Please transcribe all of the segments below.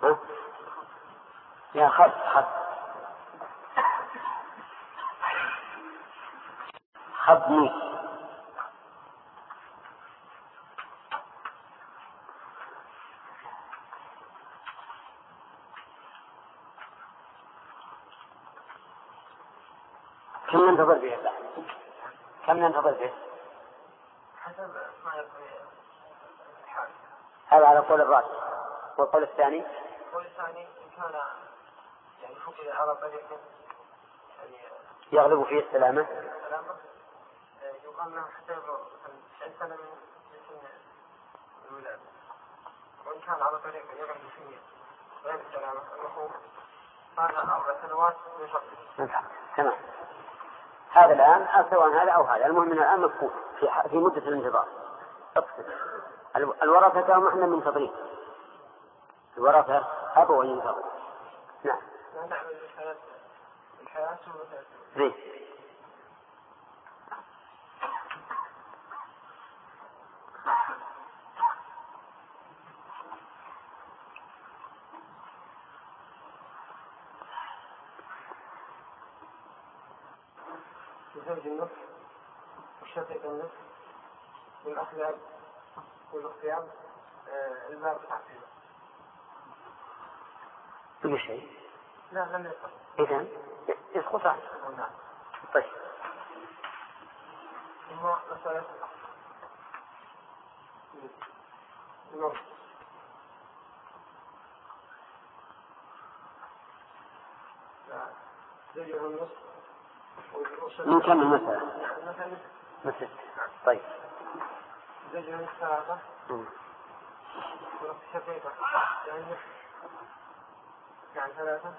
ها؟ يا خب خبني. كم ننتظر به؟ كم ننتظر به؟ حسب ما يبغي الحال. هذا على قول الراجح. والقول الثاني؟ القول الثاني إن كان يعني فقد على طريق يعني يغلب فيه السلامة يقال له حتى يبلغ 90 سنة من سن الولادة. وإن كان على طريق يغلب فيه غير السلامة المفهوم هذا 4 سنوات من شرطه. تمام. هذا الآن سواء هذا أو هذا، المهم أن الآن مفهوم في مدة الانتظار. الورثة هم احنا منتظرين، الورثة أبوا ينتظر. نعم. نعمل الحياة زين. زوج النصف والشقيق النصف والأخلاق والاختيار الباب تعطيله. كل شيء؟ لا لم يقل. إذن يسقط عنه. نعم. طيب. ثم مسألة النصف. زوجه النصف. من كم المسألة؟ مثل. طيب. زوجه النصف 3. ونصف شقيقة يعني 3.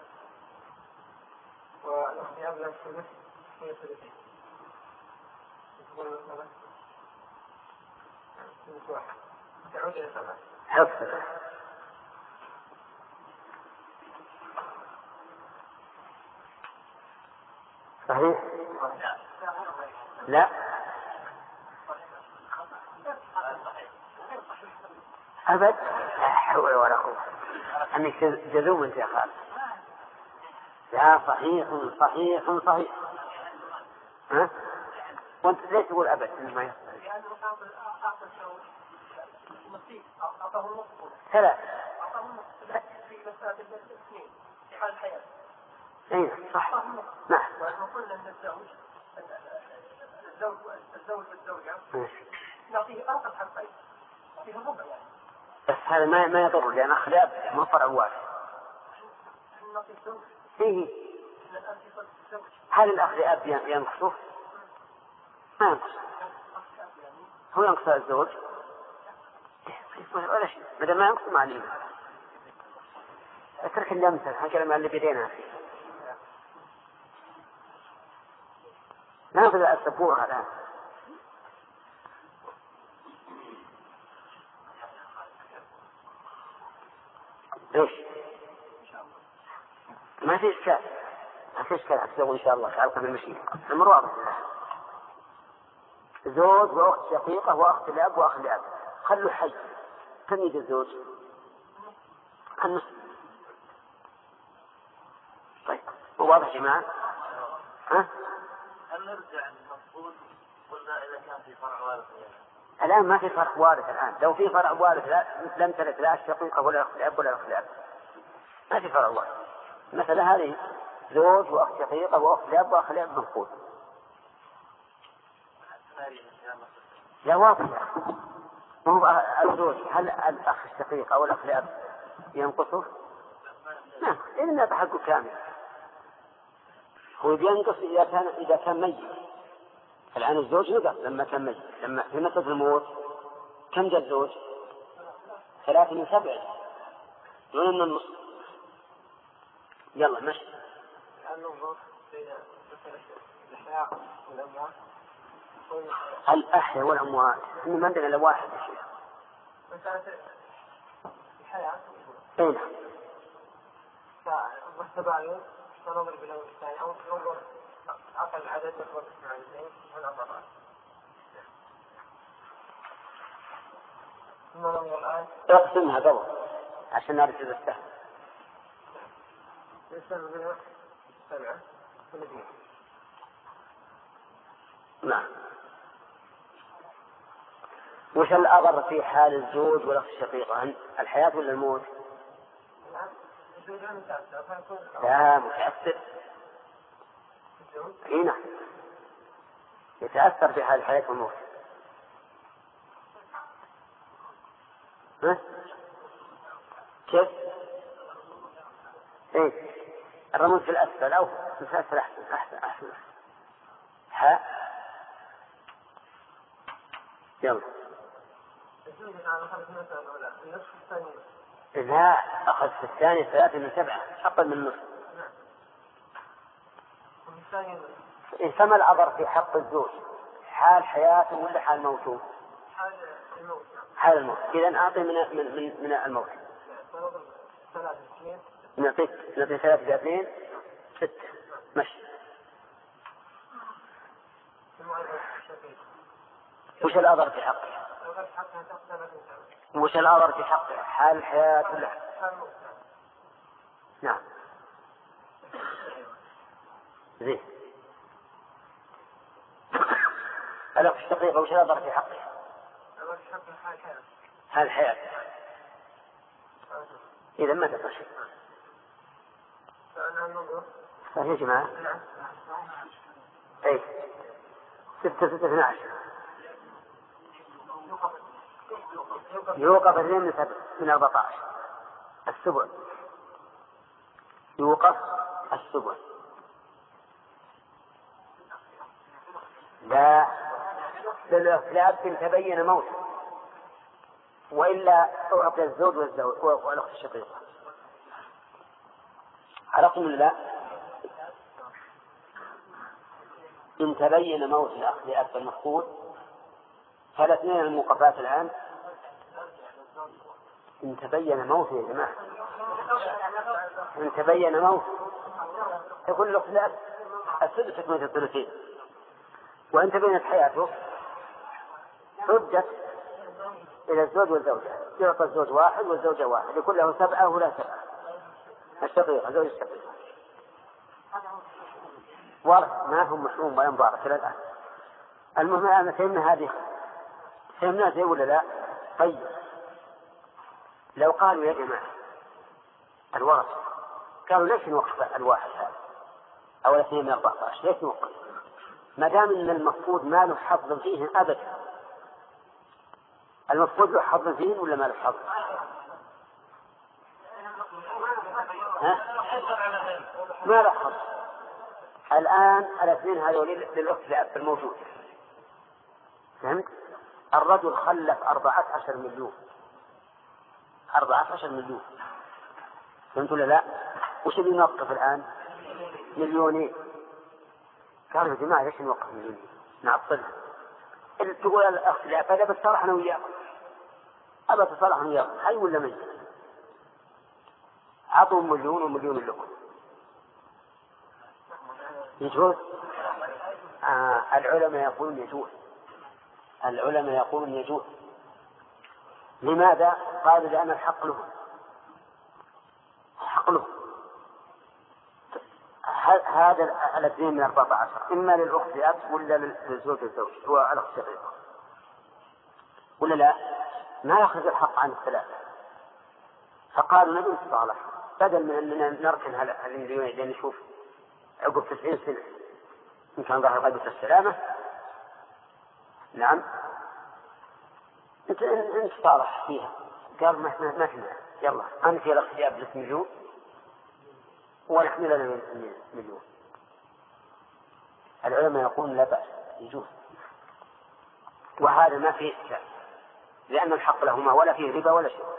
والأخت أبلغ الثلث هي 2. تقول المسألة ثلث 1 تعود إلى 7. حفظ. صحيح؟ لا. أبد. لا حول ولا قوة. أنك جذوب أنت يا خالد. لا صحيح صحيح صحيح. ها؟ وأنت ليش تقول أبد إنه ما يصح؟ ثلاث. في مسألة الاثنين في حال الحياة. أي صح. نعم. وقلنا أن الزوج والزوجة نعطيه أرقى حقين. نعطيه الربع يعني. بس هذا ما يضر لأن أخلاق ما فرع وارث. نعطيه الزوج. فيه. هل الأخ لأب ينقصه؟ ما ينقص. هو ينقص الزوج. ولا شيء. بدل ما ينقص مع الإيمان. اترك اللمسة هكذا اللي بدينا فيه. ناخذ السبورة الآن. ليش؟ ما في إشكال. ما في إشكال أكثر إن شاء الله تعالى بالمشيئة. أمر واضح. زوج وأخت شقيقة وأخت الأب وأخ الأب. خلوا حي. كم يجي الزوج؟ النصف. طيب. واضح يا جماعة؟ ها؟ هل نرجع المفروض قلنا إذا كان في فرع وارث؟ الآن ما في فرع وارث الآن. لو في فرع وارث لم ترث لا الشقيقة ولا أخت الأب ولا أخت الأب. ما في فرع وارث. مثلا هذه زوج وأخت شقيقة وأخت الأب وأخ الأب منقول. لا واضح. ما هو الزوج هل الأخ الشقيق أو الأخ الأب ينقصه؟ نعم. إلا تحقق كامل. هو بينقص إذا كان ميت. الآن الزوج نقص لما كان ميت. لما في مدة الموت كم جاء الزوج؟ 3 من 7 دون من النصف. يلا مشي. النظر بين الأحياء والأموات. الأحياء والأموات ما عندنا إلا واحد يا شيخ. مسألة الحياة. أين؟ والتباين ننظر بالأول الثاني أو ننظر أقل عدد نخبط مع الاثنين والأمرات. ثم ننظر الآن. اقسمها قبل عشان نعرف إذا استهل. يسلم منها 7 ونبيه. نعم. وش الأضر في حال الزوج والأخت الشقيقة؟ الحياة ولا الموت؟ لا متأثر. هنا يتأثر في حال الحياة والموت. ها؟ كيف؟ ايه الرموز في الأسفل أو في الأسفل أحسن. يلا. إذا أخذ في الثاني 3 من 7 أقل من نصف. فما الأضر في حق الزوج؟ حال حياته ولا حال موته؟ حال الموت. إذا أعطي من الموت. نعطي 3 في 2 6. مشي. وش الأضر في حقه؟ وش الأضر في حقه؟ حال الحياة ولا؟ نعم. زين. الأخت الشقيقة وش الأضر في حقه؟ حال الحياة. إذا ما تفشل. صحيح يا جماعة. أي 6 12 يوقف 2 من 14 السبع. يوقف السبع. لا لأب تبين موت وإلا أعطي الزوج والأخت الشقيقة. عرفتم لا؟ إن تبين موت الأخ لأب المفقود فالاثنين الموقفات الآن. إن تبين موت يا جماعة، إن تبين موت تقول الأخت لأب السدس تكملة الثلثين. وإن تبينت حياته ردت إلى الزوج والزوجة. يعطى الزوج 1 والزوجة 1 يكون له 7 ولا 7. الشقيقة زوج الشقيقة ورث ما هم محروم ولا مبارك إلى الآن. المهم أنا فهمنا هذه، فهمنا زي ولا لا؟ طيب لو قالوا يا جماعة الورث قالوا ليش نوقف الواحد هذا أو 2 من 14 ليش نوقف ما دام إن المفقود ما له حظ فيه أبدا؟ المفقود له حظ فيه ولا ما له حظ؟ ما له حظ. الآن 2 هذول للأخت لأب الموجود. فهمت؟ الرجل خلف 14 مليون. 14 مليون. فهمت ولا لا؟ وش اللي نوقف الآن؟ 2 مليون. قالوا يا جماعة ليش نوقف 2 مليون؟ نعطلها. تقول الأخت لأب هذا بتصالح أنا وياكم. أبى تصالح أنا وياكم حي ولا ميت؟ عطوا 1 مليون ومليون لكم. يجوز؟ العلماء يقولون يجوز. العلماء يقولون يجوز. لماذا؟ قالوا لأن الحق له. الحق له. هذا 2 من 14 إما للأخت لأب ولا للزوج الزوج هو الأخت الشقيقة ولا لا؟ ما يأخذ الحق عن الثلاثة. فقالوا نبي نتصالح بدل من أننا نركن هالمليون لين نشوف عقب 90 سنة إن كان ظهر قلبه السلامة. نعم نتصالح فيها. قال ما فينا يلا أنت يا الأخت لأب 3 مليون ونحن لنا 1 مليون. العلماء يقولون لا بأس يجوز. وهذا ما فيه إشكال لأن الحق لهما ولا فيه ربا ولا شيء.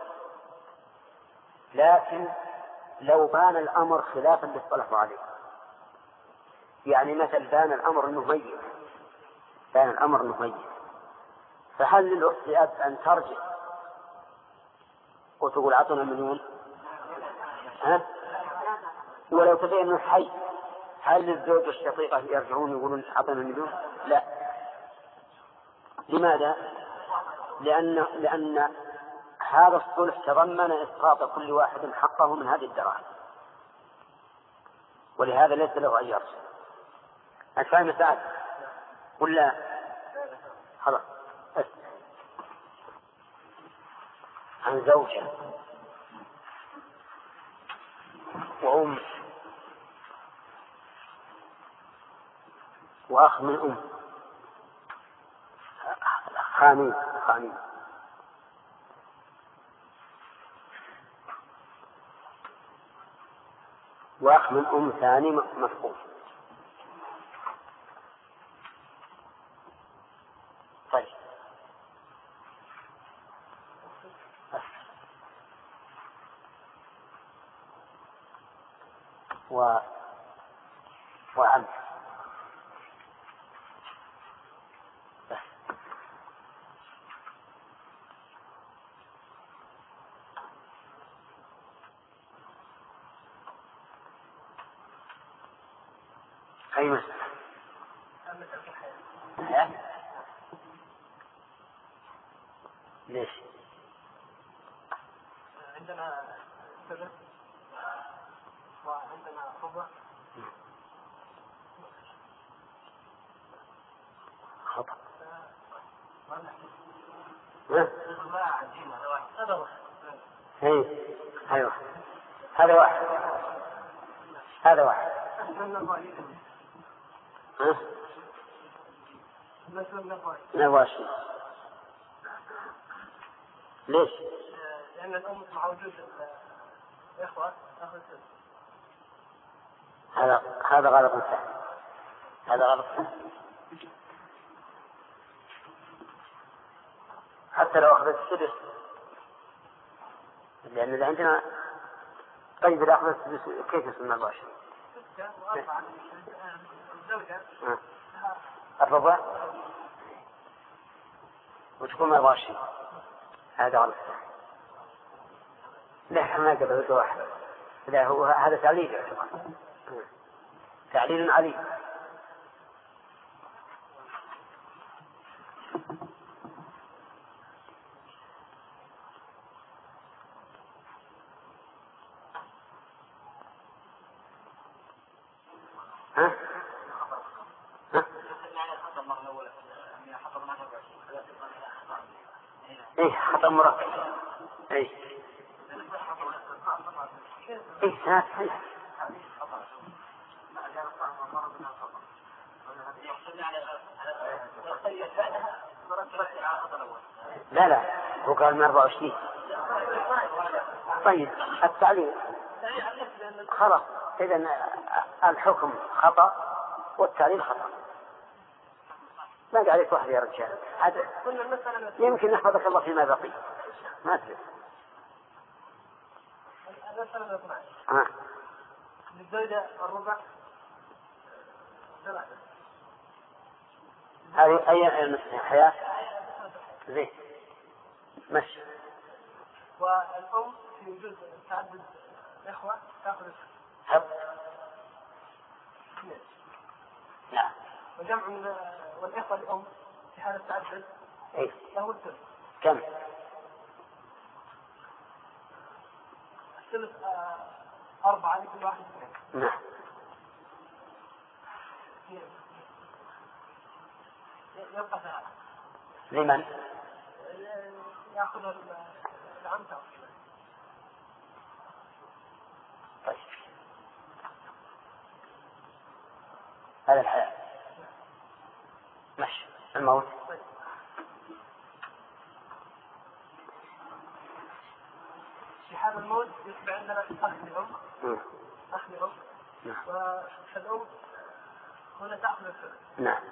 لكن لو بان الأمر خلافا اللي اصطلحوا عليه يعني مثل بان الأمر أنه ميت فهل للأخت لأب أن ترجع وتقول عطنا 1 مليون؟ ولو تبين أنه حي هل للزوج والشقيقة يرجعون يقولون عطنا 1 مليون؟ لا. لماذا؟ لأن هذا الصلح تضمن إسقاط كل واحد حقه من هذه الدراهم. ولهذا ليس له أن يرجع. أنت فاهم سعد ولا خلاص؟ عن زوجة وأم وأخ من أم، خامين وأخ من أم ثاني مفقود. طيب وعم أي مسألة؟ ليش؟ عندنا ثلث وعندنا ربع. خطأ. أيوة هذا واحد. نواشي. ليش؟ لأن الأم مع وجود الإخوة تأخذ هذا غلط سهل. هذا غلط سهل. حتى لو أخذت السدس، لأن إذا عندنا طيب إذا أخذت السدس كيف يصير 24؟ الربع وتكون 24. هذا غلط. لا ما قبل واحد. لا هو هذا تعليل يعتبر تعليل علي. ايه خطأ مركب. ايه لا هو قال من 24. طيب التعليل خلاص. إذن الحكم خطأ والتعليل خطأ. ما عليك واحد يا رجال. يمكن نحفظك الله فيما بقي. ما تدري. للزوجة الربع ثلاثة. هذه أي حياة زين ماشي. والأم في وجود تعدد إخوة تأخذ حب. نعم. وجمع والإخوة الأم في هذا التعدد له الثلث. كم؟ الثلث 4 لكل واحد منهم. نعم. يبقى 3. لمن؟ يأخذ العم تأخذ. طيب هذا الحياة ماشي. الموت في حال الموت يتبع عندنا أخ لأم والأم هنا تأخذ الثلث. نعم.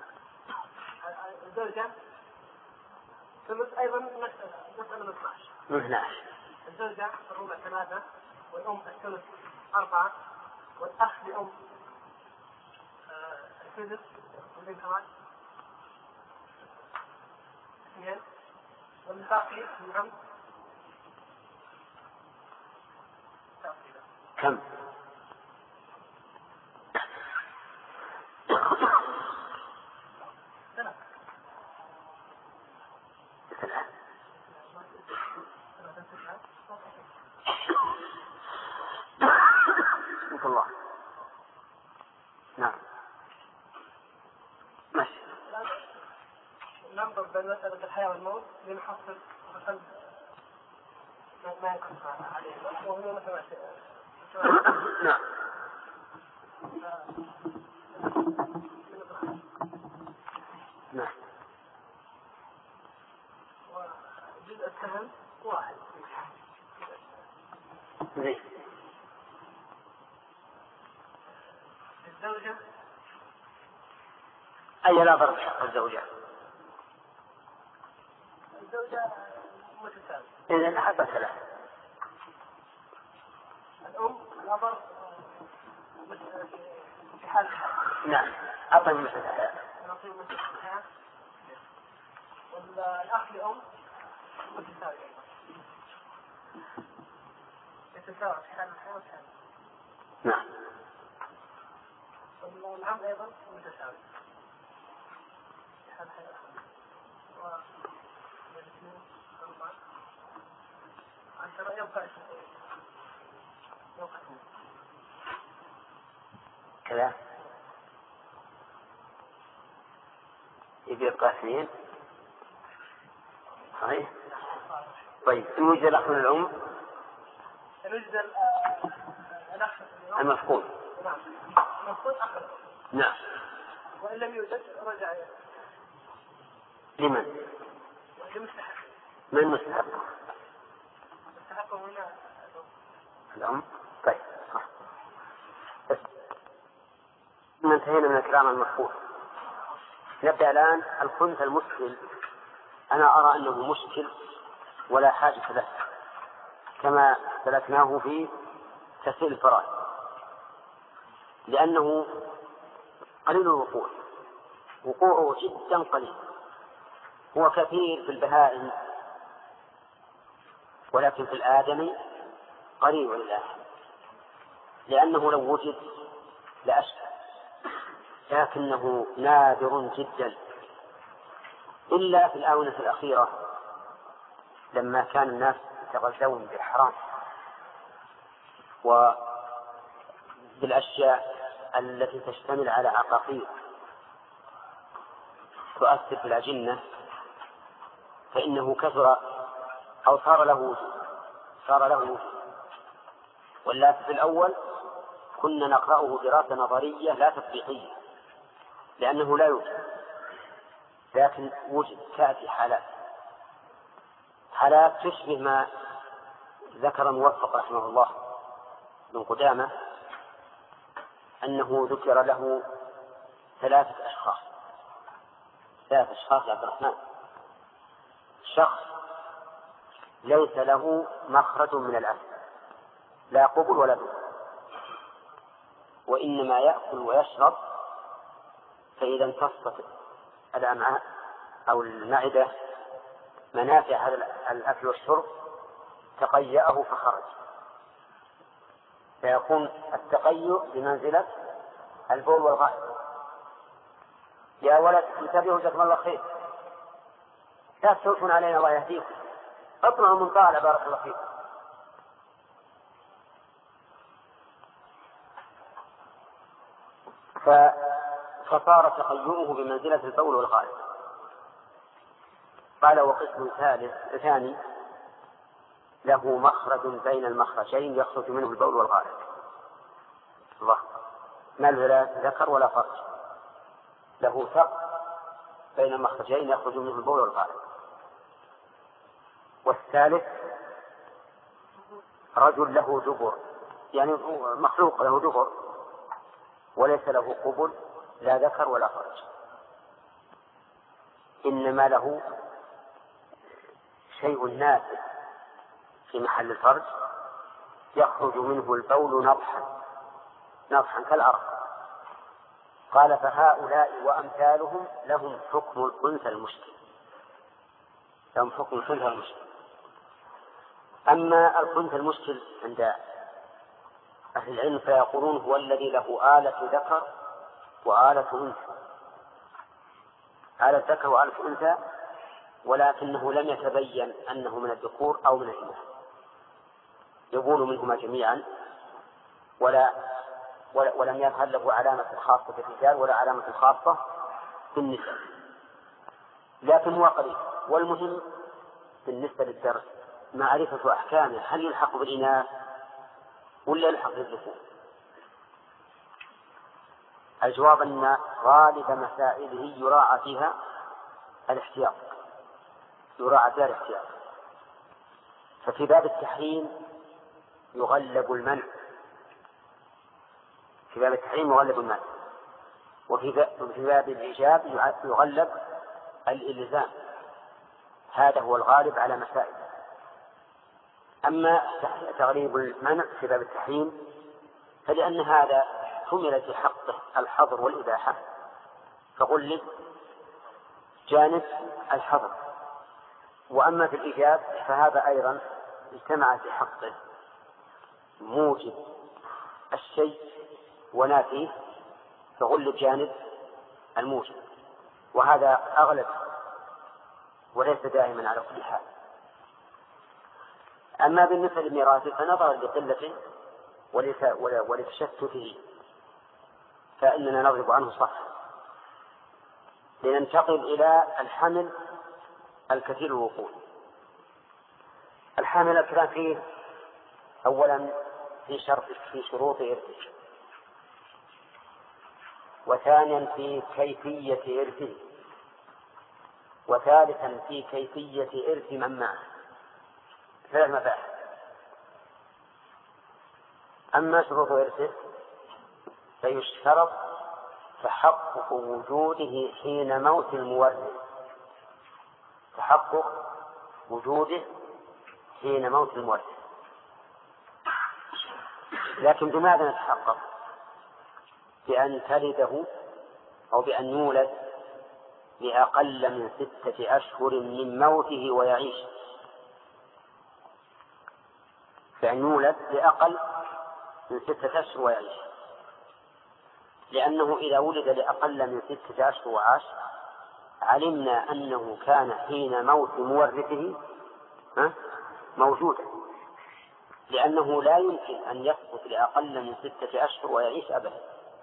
الزوجة ثلث أيضا مسألة من 12. الزوجة الربع 3 والأم الثلث 4 والأخ لأم الثلث والبنت كمان 2 والباقي العم كم؟ الله مسألة الحياة والموت لنحصل القلب ما يكون عليه وهو مثلا نعم. نعم. وجزء السهم واحد. زين. الزوجة أي لا ضرب حق الزوجة. الزوجة متساوية. إذا حق ثلاث. الأم الأب في حال نعم. أعطي مثل الحياة. نعطيه مثل الحياة. والأخ لأم متساوي. يتساوي في حال الحياة والحياة. نعم. والعم أيضا متساوي في حال الحياة. والاثنين أربعة 10 يبقى كذا يبقى 2 صحيح. طيب يوجد الأخ من الأم يوجد الأخ المفقود. نعم المفقود أخ. نعم. وإن لم يوجد رجع لمن؟ لمستحق. من مستحق؟ مستحق هنا الأم. طيب انتهينا من الكلام المفقود. نبدأ الآن الخنث المشكل. أنا أرى أنه مشكل ولا حاجة له كما سلكناه في تفصيل الفرائض، لأنه قليل الوقوع، وقوعه جدا قليل. هو كثير في البهائم ولكن في الآدمي قليل لله، لأنه لو وجد لأشكى، لكنه نادر جدا إلا في الآونة الأخيرة لما كان الناس يتغذون بالحرام وبالأشياء التي تشتمل على عقاقير تؤثر في الأجنة، فإنه كثر أو صار له وجود. ولا في الأول كنا نقرأه دراسة نظرية لا تطبيقية لأنه لا يوجد، لكن وجد. تأتي حالات تشبه ما ذكر الموفق رحمه الله من قدامة أنه ذكر له 3 أشخاص يا عبد الرحمن. شخص ليس له مخرج من الأكل، لا قبل ولا دبر، وإنما يأكل ويشرب، فإذا امتصت الأمعاء أو المعدة منافع هذا الأكل والشرب تقيأه فخرج، فيكون التقيؤ بمنزلة البول والغائط. يا ولد انتبهوا جزاكم الله خير، لا تسوفون علينا الله يهديكم، اطلعوا من طالع بارك الله فيكم. فصار تقيؤه بمنزلة البول والغائط. قال وقسم ثاني له مخرج بين المخرجين يخرج منه البول والغائط. الله ما له ذكر ولا فرج، له فرق بين المخرجين يخرج منه البول والغائط. والثالث رجل له دبر، يعني مخلوق له دبر وليس له قبل لا ذكر ولا فرج، إنما له شيء نافذ في محل الفرج يخرج منه البول نضحا كالأرض. قال فهؤلاء وأمثالهم لهم حكم الخنثى المشكل، أما الخنثى المشكل عند أهل العلم فيقولون هو الذي له آلة ذكر وآلة أنثى، آلة ذكر وآلة أنثى، ولكنه لم يتبين أنه من الذكور أو من الإناث، يبول منهما جميعا ولم يظهر له علامة خاصة بالرجال ولا علامة خاصة بالنساء. لكن هو قليل. والمهم بالنسبة للدرس معرفة أحكامه، هل يلحق بالإناث ولا يلحق بالذكور؟ الجواب أن غالب مسائله يراعى فيها الاحتياط، ففي باب التحريم يغلب المنع، وفي باب الإيجاب يغلب الإلزام. هذا هو الغالب على مسائل. أما تغليب المنع في باب التحريم فلأن هذا حمل في حقه الحظر والإباحة، فغلب جانب الحظر. وأما في الإيجاب فهذا أيضا اجتمع في حقه موجب الشيء ونافيه، فغلب جانب الموجب، وهذا أغلب وليس دائما على كل حال. أما بالنسبة للميراث فنظرا لقلته ولتشتته فإننا نضرب عنه صح، لننتقل إلى الحمل الكثير الوقوع. الحمل الكلام فيه أولا في شروط إرثه، وثانيا في كيفية إرثه، وثالثا في كيفية إرث من معه. 3 مباحث. أما شروط إرثه فيشترط تحقق وجوده حين موت المورث، لكن بماذا نتحقق؟ بأن تلده أو بأن يولد لأقل من 6 أشهر من موته ويعيش، بأن يولد لأقل من 6 أشهر ويعيش، لأنه إذا ولد لأقل من 6 أشهر وعاش علمنا أنه كان حين موت مورثه موجودا، لأنه لا يمكن أن يسقط لأقل من 6 أشهر ويعيش أبدا،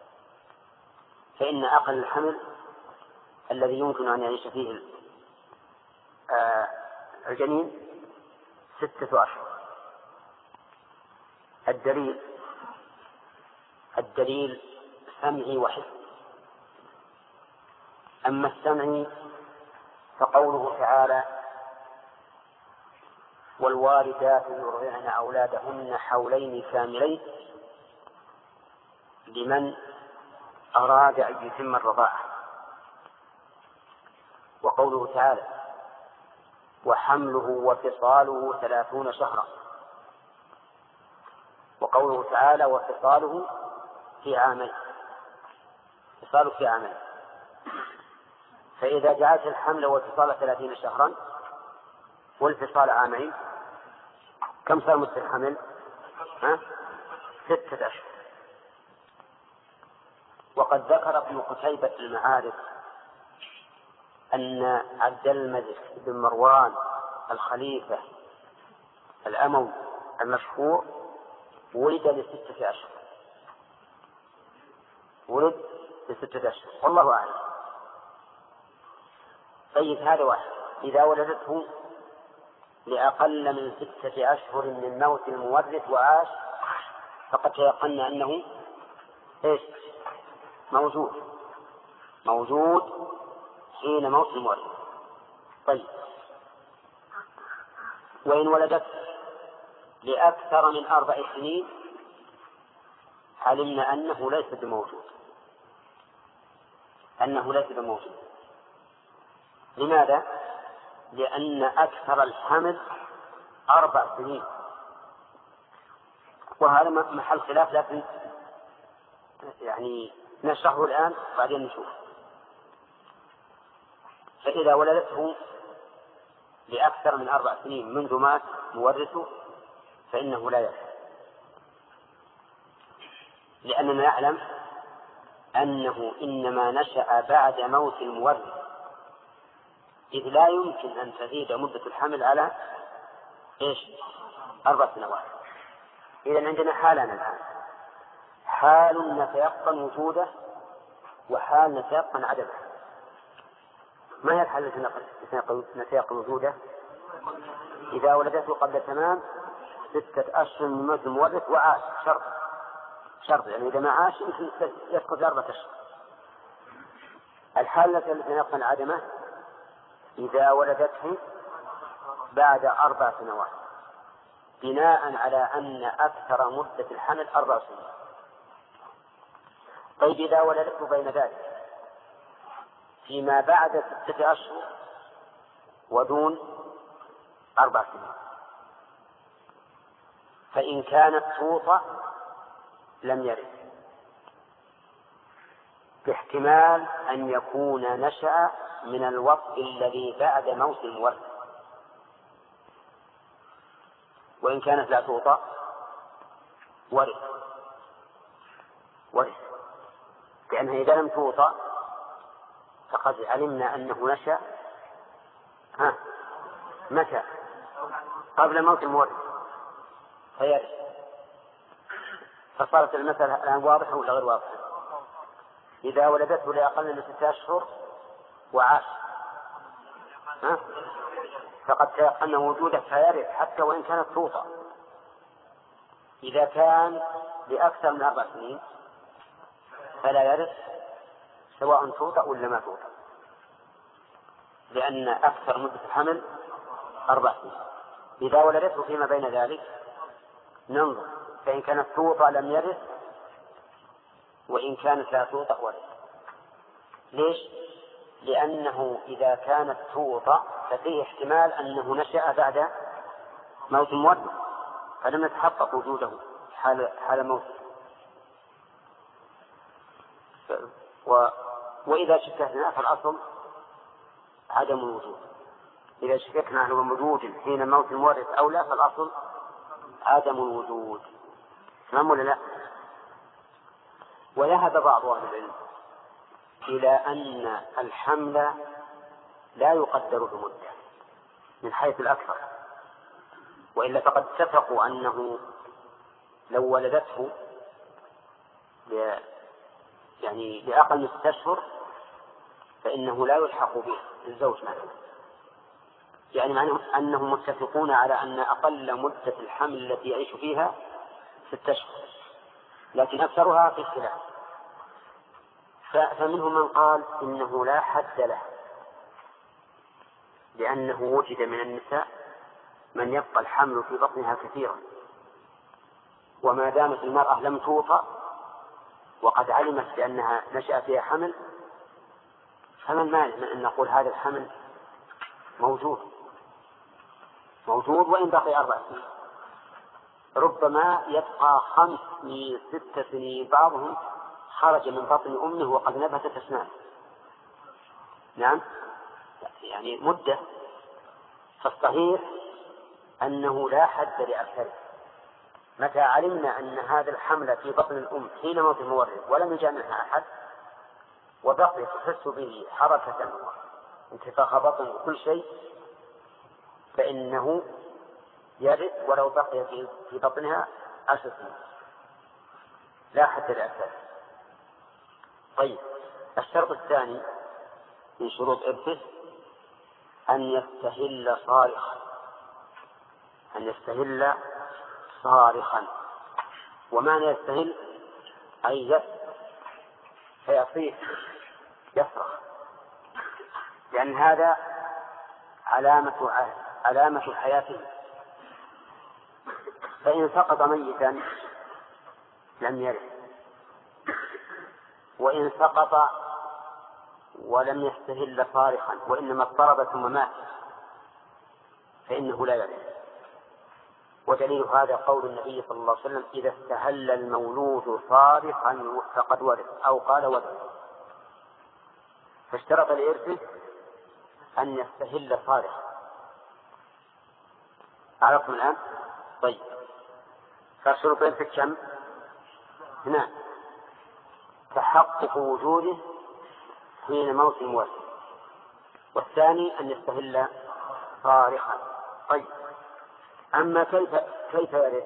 فإن أقل الحمل الذي يمكن أن يعيش فيه الجنين 6 أشهر. الدليل سمعي وحسي. أما السمعي فقوله تعالى: والوالدات يرضعن أولادهن حولين كاملين لمن أراد أن يتم الرضاعة. وقوله تعالى: وحمله وفصاله 30 شهرا. وقوله تعالى: وفصاله في عامين. فإذا جعلت الحمل والفصال 30 شهرا والفصال عامين كم صار مدة الحمل؟ 6 أشهر. وقد ذكر ابن قتيبة في المعارف أن عبد الملك بن مروان الخليفة الأموي المشهور ولد ل6 أشهر، والله أعلم. طيب هذا واحد. إذا ولدته لأقل من 6 أشهر من موت المورث وعاش فقد تيقنا أنه موجود حين موت المورث. طيب وإن ولدت لأكثر من 4 سنين علمنا أنه ليس بموجود. لماذا؟ لأن أكثر الحمل 4 سنين، وهذا محل خلاف، لكن يعني نشرحه الآن بعدين نشوف. فإذا ولدته لأكثر من 4 سنين منذ مات مورثه فإنه لا يحل، لأننا نعلم أنه إنما نشأ بعد موت المورث، إذ لا يمكن أن تزيد مدة الحمل على 4 سنوات. إذن عندنا حالان الآن: حال نتيقن وجوده، وحال نتيقن عدمه. ما هي الحالة التي نتيقن وجوده؟ إذا ولدته قبل تمام 6 أشهر من موت المورث وعاش شرط يعني إذا ما عاش يمكن يسقط 4 أشهر. الحالة التي نتيقن عدمه إذا ولدته بعد 4 سنوات بناء على أن أكثر مدة الحمل 4 سنين. طيب إذا ولدته بين ذلك فيما بعد 6 أشهر ودون 4 سنين فإن كانت توطأ لم يرث، باحتمال أن يكون نشأ من الوطء الذي بعد موت المورث. وإن كانت لا توطأ ورث، لأنها إذا لم توطأ فقد علمنا أنه نشأ متى؟ قبل موت المورث فيرث. فصارت المسألة الآن واضحة ولا غير واضحة؟ إذا ولدته لأقل من 6 أشهر وعاش فقد تيقن وجوده فيرث حتى وإن كانت توطأ. إذا كان لأكثر من 4 سنين فلا يرث سواء توطأ ولا ما توطأ، لأن أكثر مدة الحمل 4 سنين. إذا ولدته فيما بين ذلك ننظر، فإن كانت توطأ لم يرث، وإن كانت لا توطأ ورث. ليش؟ لأنه إذا كانت توطأ ففيه احتمال أنه نشأ بعد موت المورث فلم يتحقق وجوده حال موته. وإذا شككنا فالأصل عدم الوجود. إذا شككنا هل هو موجود حين موت المورث أو لا فالأصل عدم الوجود. تمام ولا لا؟ وذهب بعض أهل العلم إلى أن الحمل لا يقدر بمدة من حيث الأكثر، وإلا فقد اتفقوا أنه لو ولدته يعني لأقل من 6 أشهر فإنه لا يلحق به الزوج مثلا. يعني معنى أنهم متفقون على أن أقل مدة الحمل التي يعيش فيها 6 أشهر، لكن أكثرها في الخلاف. فمنهم من قال إنه لا حد له، لأنه وجد من النساء من يبقى الحمل في بطنها كثيرا، وما دامت المرأة لم توطأ وقد علمت بأنها نشأ فيها حمل فما المانع من أن نقول هذا الحمل موجود وإن بقي 4 سنين، ربما يبقى 5 سنين 6 سنين، بعضهم خرج من بطن أمه وقد نبتت أسنانه. نعم يعني مدة. فالصحيح أنه لا حد لأكثره. متى علمنا أن هذا الحمل في بطن الأم حين موت المورث ولم يجامعها أحد وبقي تحس به حركة انتفاخ بطن وكل شيء فإنه يرث ولو بقي في بطنها 10 سنين، لا حد لأكثره. طيب الشرط الثاني من شروط إرثه أن يستهل صارخا. ومعنى يستهل أي فيصيح يصرخ، لأن هذا علامة حياته. فإن سقط ميتا لم يرث، وإن سقط ولم يستهل صارخا وإنما اضطرب ثم مات فإنه لا يرث. ودليل هذا قول النبي صلى الله عليه وسلم إذا استهل المولود صارخا فقد ورث، أو قال ورث. فاشترط لإرثه أن يستهل صارخا. عرفتم الآن؟ طيب فشروط إرثه كم؟ هنا تحقق وجوده حين موت المورث، والثاني أن يستهل صارخا. طيب أما كيف يرث؟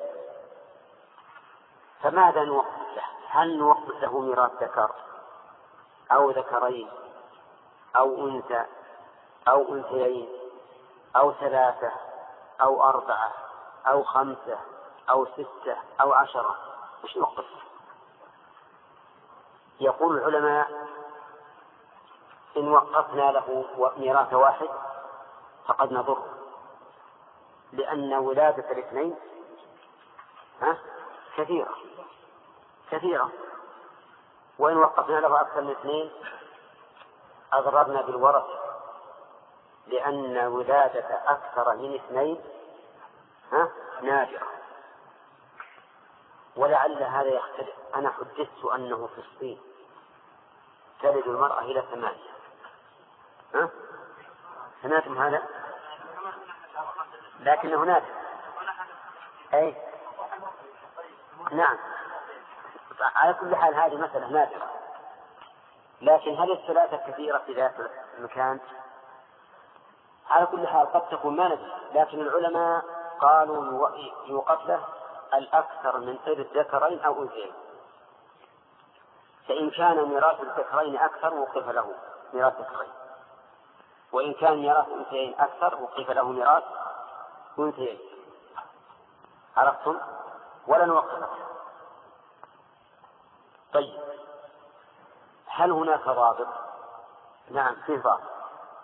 فماذا نوقف له؟ هل نوقف له ميراث ذكر أو ذكرين أو أنثى أو أنثيين أو 3 أو 4 أو 5 أو 6 أو 10، وش نقص؟ يقول العلماء إن وقفنا له ميراث واحد فقد نضر، لأن ولادة الاثنين كثيرة، وإن وقفنا له أكثر من 2 أضررنا بالورث، لأن ولادة أكثر من 2 نادرة. ولعل هذا يختلف. أنا حدثت أنه في الصين تلد المرأة إلى 8. سمعتم هذا؟ لكنه نادر. أي نعم، على كل حال هذه مسألة نادرة. لكن هل الثلاثة كثيرة في ذات المكان؟ على كل حال قد تكون ما ندري، لكن العلماء قالوا يوقف له الأكثر من إرث ذكرين أو أنثيين. فإن كان ميراث الذكرين أكثر وقف له ميراث ذكرين، وإن كان ميراث أنثيين أكثر وقف له ميراث أنثيين. عرفتم؟ ولا نوقفه. طيب، هل هناك ضابط؟ نعم، فيه ضابط.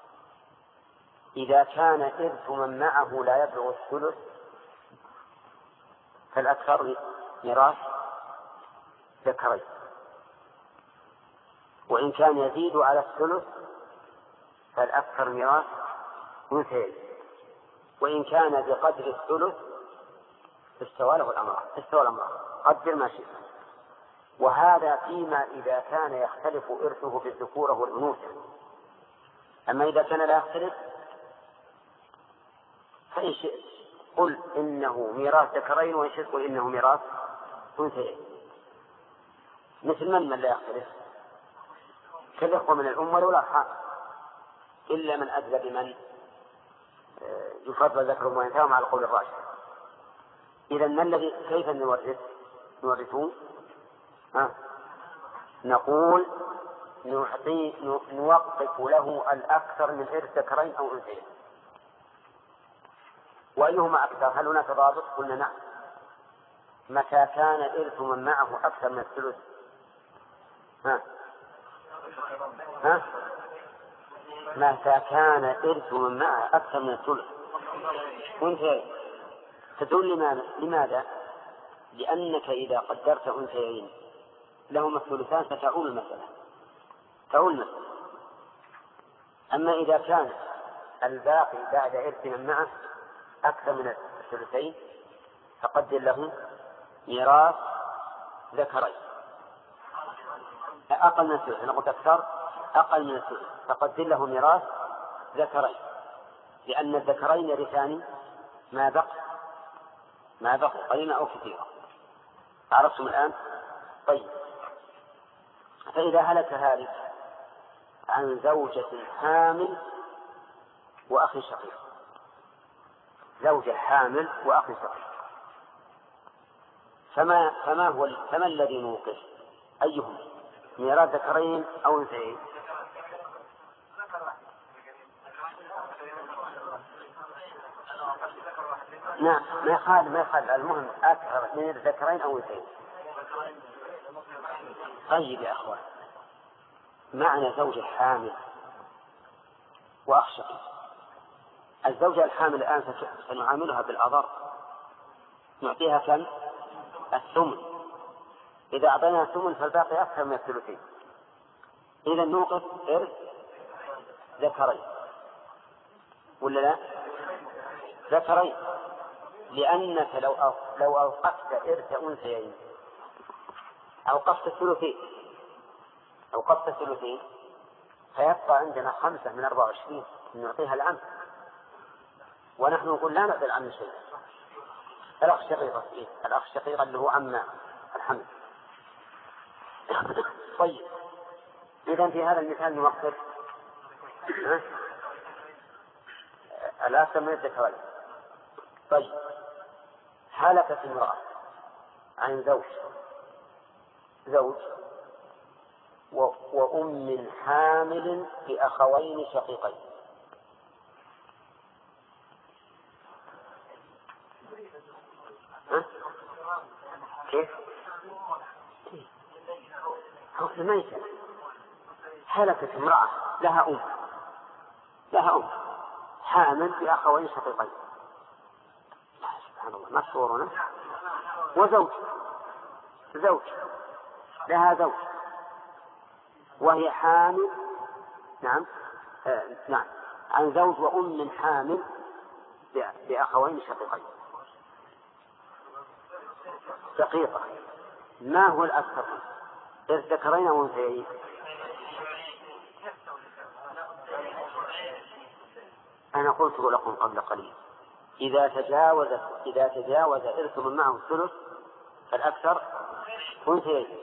إذا كان إرث من معه لا يبلغ الثلث فالأكثر ميراث ذكرين، وإن كان يزيد على الثلث فالأكثر ميراث أنثيين، وإن كان بقدر الثلث استوى الأمر قدر ما شئت. وهذا فيما إذا كان يختلف إرثه بالذكورة والأنوثة. أما إذا كان لا يختلف فإن شئت قل إنه ميراث ذكرين، وإن شئت قل إنه ميراث أنثيين. مثل من لا يختلف كالإخوة من الأم والأرحام، إلا من أدلى بمن يفضل ذكر وأنثاهم على القول الراجح. إذا ما الذي كيف نورثون؟ نقول نوقف له الأكثر من إرث ذكرين أو أنثيين. وأيهما أكثر؟ هل هناك ضابط؟ قلنا نعم. متى كان إرث من معه أكثر من الثلث؟ متى كان إرث من معه أكثر من الثلث أنثيين. تدل لماذا؟ لأنك إذا قدرت أنثيين لهما الثلثان فتعول المسألة. أما إذا كان الباقي بعد إرث من معه أكثر من الثلثين فقدر له ميراث ذكرين أقل من الثلث. أنا قلت أكثر، أقل من الثلث، فقدر له ميراث ذكرين، لأن الذكرين يرثان ما بقي قليلا أو كثيرا. عرفتم الآن؟ طيب، فإذا هلك هالك عن زوجة حامل وأخ شقيق، زوجة حامل وأخ شقيق، فما الذي نوقف؟ أيهم ميراث ذكرين أو أنثيين؟ نعم، ما يخال المهم أكثر من الذكرين أو أنثيين. طيب يا أخوان، معنى زوجة حامل وأخ شقيق، الزوجة الحامل الآن سنعاملها بالأضر، نعطيها كم؟ الثمن. إذا أعطينا الثمن فالباقي أكثر من الثلثين، إذا نوقف إرث ذكرين ولا لا؟ ذكرين، لأنك لو أوقفت إرث أنثيين أوقفت الثلثين فيبقى عندنا 5 من 24 نعطيها العم، ونحن نقول لا نعطي العم شيء. الأخ الشقيق اللي هو عم الحمل. طيب، إذن في هذا المثال نوقف الأكثر من الذكرين. طيب، هلكت امرأة عن زوج وأم حامل بأخوين شقيقين، كيف؟ الميتة هلكت امرأة لها أم حامل بأخوين شقيقين، سبحان الله ما تصورونه، وزوج لها زوج وهي حامل، نعم عن زوج وأم حامل بأخوين شقيقين شقيقة. ما هو الأكثر الذكرين أو الأنثيين؟ أنا قلت لكم قبل قليل إذا تجاوز إرث من معه الثلث فالأكثر أنثيين.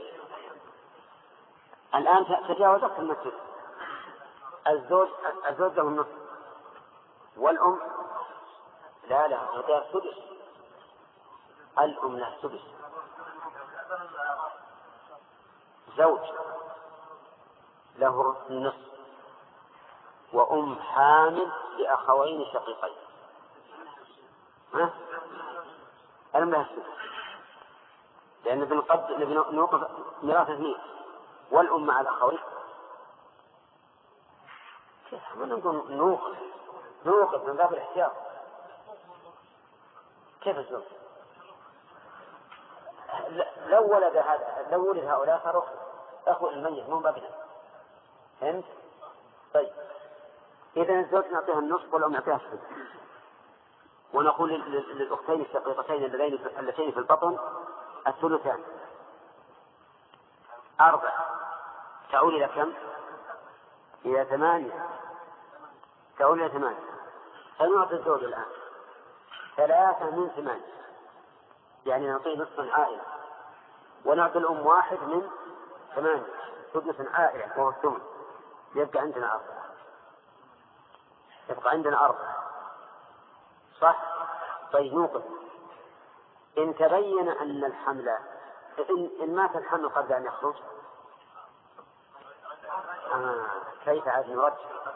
الآن تجاوزت النصف، الزوج له النصف والأم لا هذا السدس، الأم له السدس. زوج له النصف وأم حامل بأخوين شقيقين، الأم لها السدس، لأن بنوقف ميراث اثنين والأم مع الأخوين. كيف ما نقول نوقف من باب الاحتياط؟ كيف الزوج لو ولد هؤلاء صاروا أخو الميت مو بابنا، فهمت؟ طيب إذا الزوج نعطيها النصف والأم نعطيها الثلث، ونقول للأختين الشقيقتين اللتين في البطن الثلثان. 4 تعود إلى كم؟ إلى 8. تعود إلى 8. فنعطي الزوج الآن 3 من 8، يعني نعطيه نصف عائلة، ونعطي الأم 1 من 8 سدس عائلة وهو الثمن، يبقى عندنا 4 صح؟ طيب نوقف. إن تبين أن الحمل إن مات الحمل قبل أن يخرج كيف عاد نرد؟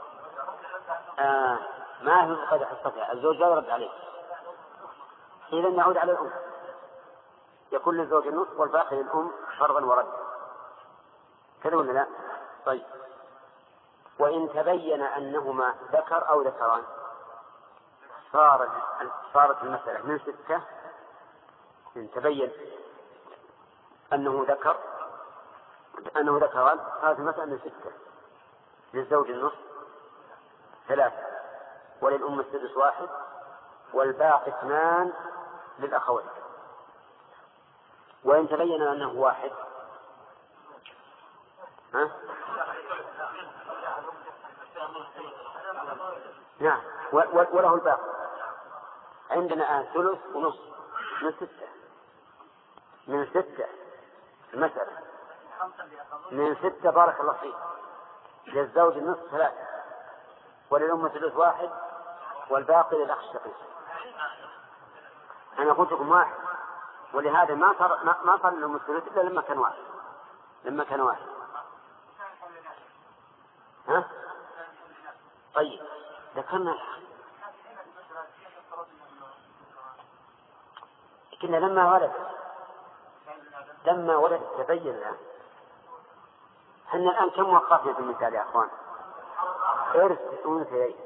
ما هو قد حصتها الزوج لا يرد عليه، إذا نعود على الأم، يكون للزوج النصف والباقي للأم فرضا ورد، كذا ولا لا؟ طيب وإن تبين أنهما ذكر أو ذكران صارت المسألة من 6. إن تبين أنه ذكران صارت المسألة من 6، للزوج النصف 3 وللأم السدس 1 والباقي 2 للأخوين. وإن تبين أنه 1 نعم وله الباقي. عندنا ثلث ونصف من 6 المسألة من 6 بارك الله فيك. للزوج النصف 3 وللأم الثلث 1 والباقي للأخ الشقيق. أنا قلت لكم 1، ولهذا ما صار للأم الثلث إلا لما كان واحد. طيب ذكرنا كنا لما ولد تبين لنا. احنا الآن كم وقفنا في المثال يا أخوان؟ إرث أنثيين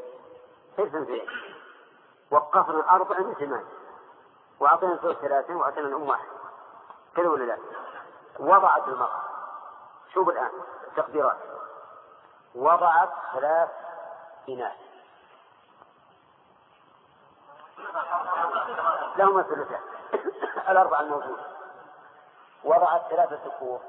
وقفنا 4 من 8 وأعطينا الزوج 3 وأعطينا الأم 1، كذا ولا لا؟ وضعت المرأة، شوف الآن التقديرات، وضعت 3 إناث لهما ثلثان 4 الموجود، وضعت 3 ذكور.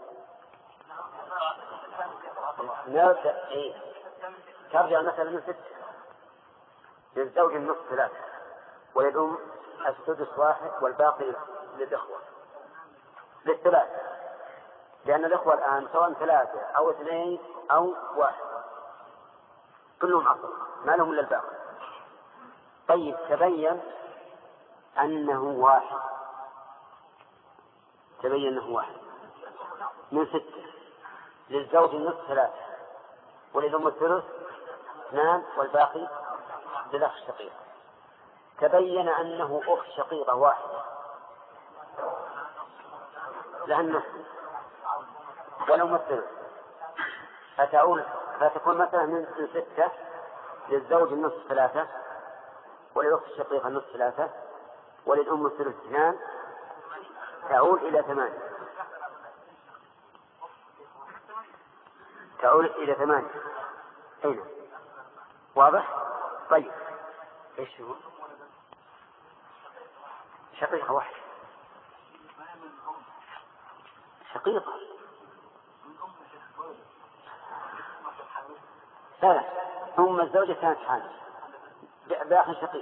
ترجع مثلا من 6، للزوج النصف 3 وللأم السدس 1 والباقي للإخوة للثلاث، لأن الإخوة الآن سواء 3 أو 2 أو 1 كلهم عصر ما لهم إلا الباقي. طيب تبين أنه 1 من 6، للزوج النصف 3 وللأم الثلث 2 والباقي للأخ الشقيق. تبين أنه أخت شقيقة 1 لأنه ولو مثل فتكون مثلا من 6 للزوج النصف 3 وللأخت الشقيقة النصف 3 وللأم الثلث 2 تعود إلى 8 أين واضح؟ طيب إيش هو؟ شقيقة واحدة شقيقة لا أم الزوجة كانت حامل بأخ شقيق.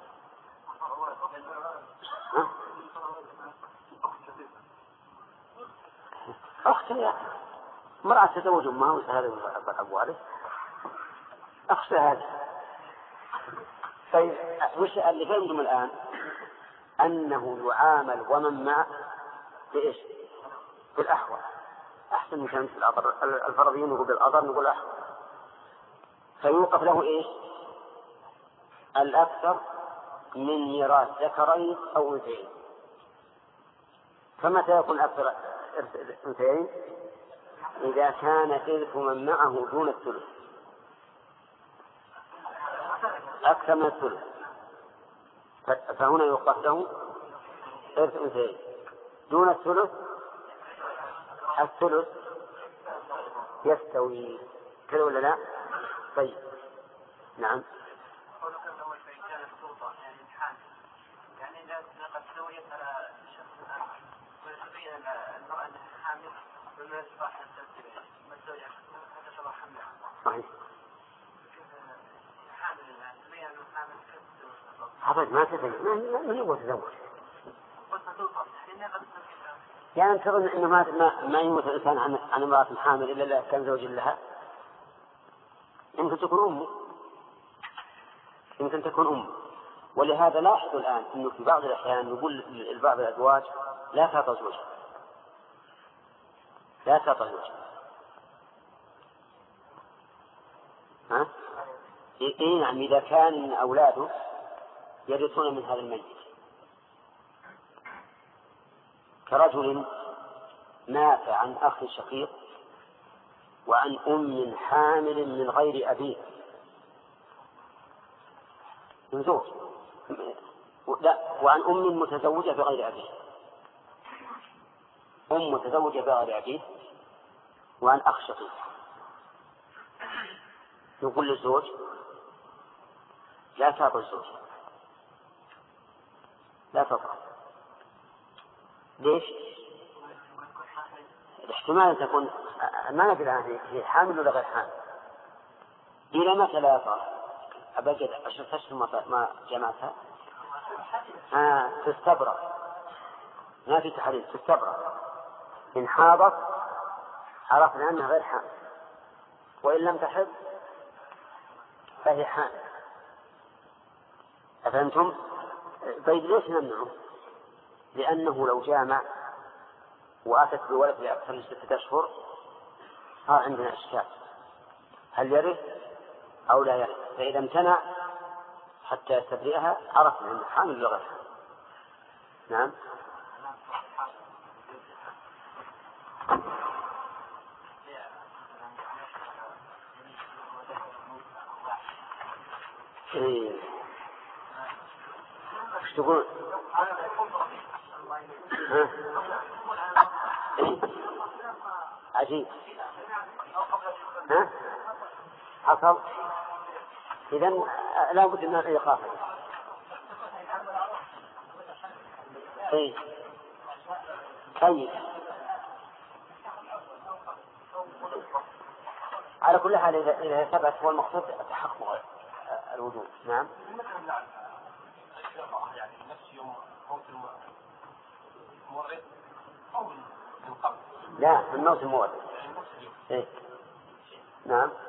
أختها امرأة تزوج أمها وهذا أبو عليه أختها هذه. طيب وش اللي فهمتم الآن؟ أنه يعامل ومن معه بإيش؟ بالأحوال. أحسن من كانت الفرضيين نقول بالأضر نقول أحوال. فيوقف له إيش؟ الأكثر من ميراث ذكرين أو أنثيين. فمتى يكون أكثر أنثيين؟ إذا كان إرث من معه دون الثلث أكثر من الثلث، فهنا يوقف له إرث أنثيين. دون الثلث الثلث يستوي كذا ولا لا؟ طيب نعم. يعني إذا قد سويت على شخص آخر ويتبين المرأة أنها حامل بما يصبح ما تسوي حتى تضع حملها. صحيح. حامل تبين أنه حامل حضرتك ما تبين ما يبغى تزوج. يعني تظن إنه ما يموت الإنسان عن امرأة حامل إلا إذا كان زوج لها. يمكن تكون أمه، يمكن تكون أمه. ولهذا لاحظوا الآن إنه في بعض الأحيان نقول لبعض الأزواج لا تعطى زوجها، لا تعطى زوجها. ها؟ إيه نعم إذا كان من أولاده يرثون من هذا الميت، كرجل مات عن أخ شقيق وعن أم حامل من غير أبيه من زوج، لا وعن أم متزوجة بغير أبيه، أم متزوجة بغير أبيه وعن أخ شقيق. نقول للزوج لا تعطي الزوج، لا تعطي. ليش؟ الاحتمال تكون ما ندري الآن هي حامل ولا غير حامل. إلى متى لا يطاع؟ أبجد 10 أشهر ما جمعتها تستبرأ، ما في تحريم، تستبرأ. إن حاضت عرفنا أنها غير حامل، وإن لم تحض فهي حامل. أفهمتم؟ طيب ليش نمنعه؟ لأنه لو جامع وأتت بولد لأكثر من 6 أشهر صار عندنا إشكال، هل يرث أو لا يرث؟ فإذا امتنع حتى يستبرئها عرفنا أنه حامل ولا غير حامل. نعم. ايش تقول؟ عجيب. حصل. إذن لا بد من الإيقاف. طيب على كل حال إذا ثبت هو المقصود تحقق الوجود. نعم. يعني نفس يوم موت المورد أو من قبل؟ لا من موت المورد. نعم.